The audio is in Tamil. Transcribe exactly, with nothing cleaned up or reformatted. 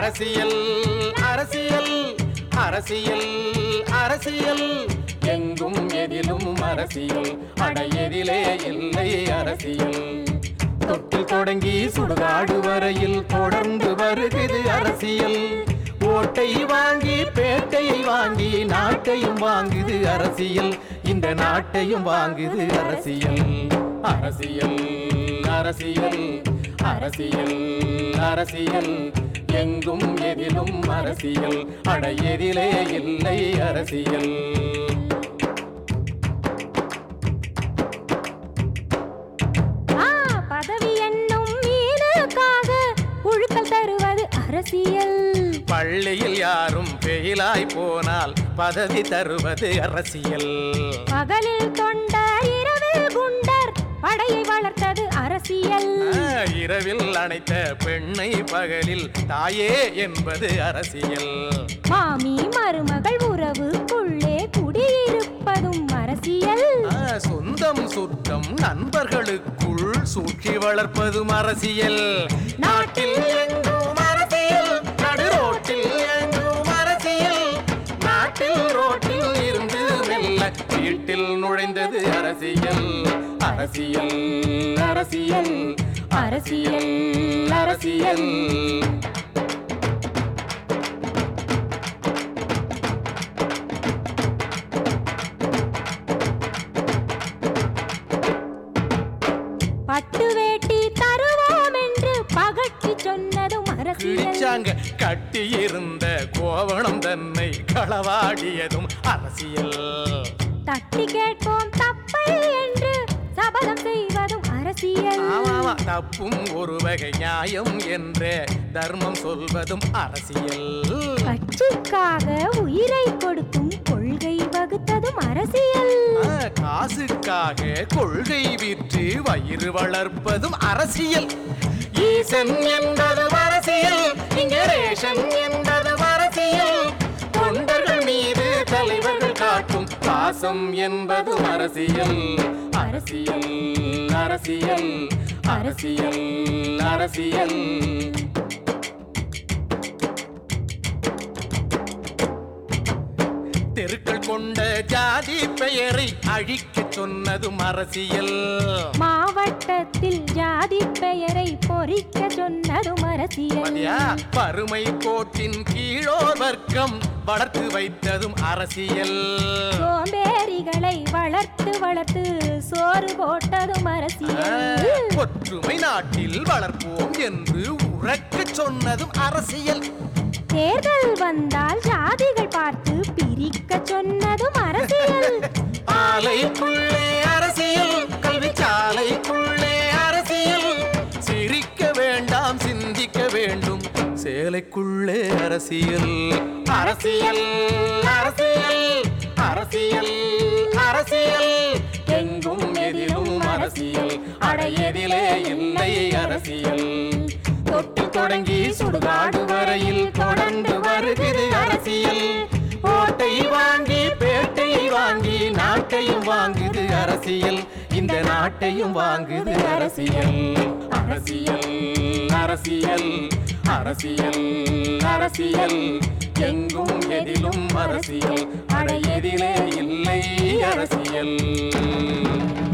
அரசியல் அரசியல் அரசியல் அரசியல் எங்கும் எதிலும் அரசியல் அடையதிலே இல்லை அரசியல் தொட்டில் தொடங்கி சுடுகாடு வரையில் தொடர்ந்து வருகிறது அரசியல் ஓட்டை வாங்கி பேட்டையை வாங்கி நாட்டையும் வாங்குது அரசியல் இந்த நாட்டையும் வாங்குது அரசியல் அரசியல் அரசியல் அரசியல் அரசியல் எங்கும் எதிலும் அரசியல் அடையதிலே இல்லை அரசியல் பதவி என்னும் மீனுக்காக புழுக்கள் தருவது அரசியல் பள்ளியில் யாரும் பெயிலாய் போனால் பதவி தருவது அரசியல் பகலில் தொண்டர் இரவில் குண்டர் படையை வளர்த்தது அரசியல் இரவில் அணைத்த பெண்ணை பகலில் தாயே என்பது அரசியல் மாமி மருமகள் உறவுக்குள்ளே குடியிருப்பதும் அரசியல் சொந்தம் சுத்தம் நண்பர்களுக்குள் சூழ்ச்சி வளர்ப்பதும் அரசியல் நாட்டில் எங்கும் அரசியல் நடு ரோட்டில் எங்கும் அரசியல் நாட்டில் ரோட்டில் இருந்து மெல்ல வீட்டில் நுழைந்தது அரசியல் அரசியல் அரசியல் அரசியல் அரசியல் பட்டு வேட்டி தருவோம் என்று பகட்டி சொன்னதும் அரசியல் கட்டி இருந்த கோவணம் தன்னை களவாடியதும் அரசியல் தட்டி கேட்போம் தப்பை என்று சபதம் செய்வதும் அரசியல் தப்பும் ஒரு வகை நியாயம் என்றே தர்மம் சொல்வதும் அரசியல் கட்சிக்காக உயிரை கொடுக்கும் கொள்கை வகுத்ததும் அரசியல் காசுக்காக கொள்கை விற்று வயிறு வளர்ப்பதும் அரசியல் ஈசன் என்பது அரசியல் இங்கே ரேஷன் என்பது அரசியல் தொண்டர்கள் மீது தலைவர்கள் காட்டும் பாசம் என்பது அரசியல் அரசியல் அரசியல் அரசியல் அரசியல் தெருக்கள் கொண்ட ஜாதி பெயரை அழிக்க சொன்னதும் அரசியல் மாவட்டத்தில் ஜாதி பெயரை பொறிக்க சொன்னதும் அரசியல் வறுமை கோட்டின் கீழோர் வர்க்கம் வளர்த்து வைத்ததும் அரசியல் சோம்பேறிகளை வளர்த்து வளர்த்து சோறு போட்டதும் அரசியல் ஒற்றுமை நாட்டில் வளர்ப்போம் என்று உறக்க சொன்னதும் அரசியல் தேர்தல் வந்தால் ஜாதிகள் பார்த்து பிரிக்க சொன்னதும் அரசியல் ஆலைக்குள்ளே அரசியல் கல்வி சாலைக்குள்ளே அரசியல் சிரிக்க வேண்டாம் சிந்திக்க வேண்டும் சேலைக்குள்ளே அரசியல் அரசியல் அரசியல் அரசியல் அரசியல் எங்கும் எதிலும் அரசியல் அடையதிலே இல்லை அரசியல் தொட்டு தொடங்கி சுடுகாடு வரையில் தொடர்ந்து வருகிறது அரசியல் ஓட்டை வாங்கி பேட்டையை வாங்கி நாட்டையும் வாங்குது அரசியல் இந்த நாட்டையும் வாங்குது அரசியல் அரசியல் அரசியல் அரசியல் அரசியல் எங்கும் எதிலும் அரசியல் அடையதிலே இல்லை அரசியல்